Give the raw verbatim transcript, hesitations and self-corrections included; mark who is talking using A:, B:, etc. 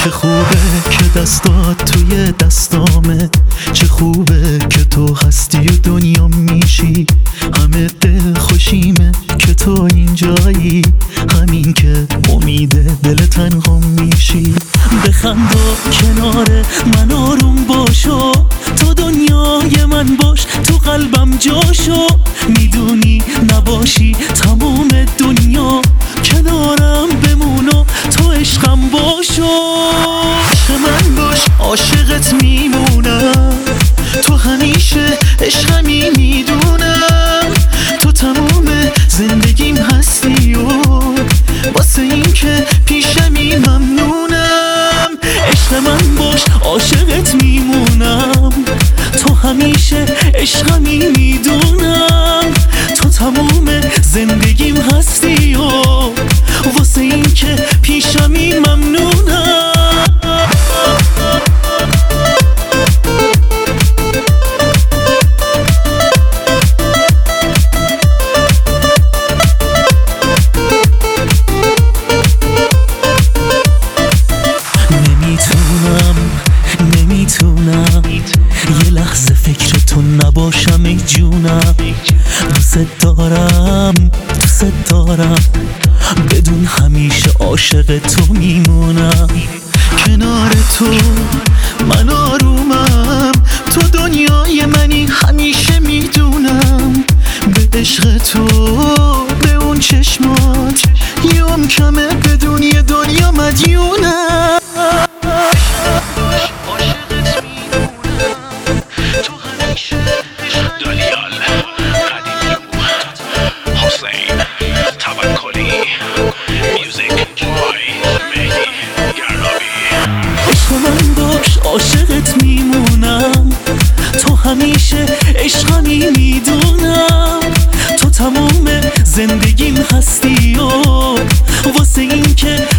A: چه خوبه که دستات توی دستامه، چه خوبه که تو هستی و دنیا میشی. همه دل خوشیمه که تو اینجایی، همین که امیده دل تنها میشی. بخندا کنار من آروم باشو، تو دنیای من باش، تو قلبم جاشو. میدونی نباشی تمام دنیا، کنارم بمونو تو عشقم باشو. عشق من باش عاشقت میمونم، تو همیشه عشقمی میدونم. تو تمام زندگیم هستی و واسه این که پیشمی ممنونم. عشق من باش عاشقت میمونم، تو همیشه عشقمی میدونم. تو تمام زندگیم هستی و واسه این که پیشمی ممنونم. نمیتونم نمیتونم یه لحظه فکر تو نباشم ای جونم. دوست دارم دوست دارم، بدون همیشه عاشق تو میمونم. کنار تو من آرومم، تو دنیای منی همیشه میدونم. به عشق تو به اون چشمات یوم کمه، بدون یه دنیا مدیونم. عشق من باش عاشقت میمونم، تو همیشه عشقمی میدونم. تو تمام زندگیم هستی و واسه این که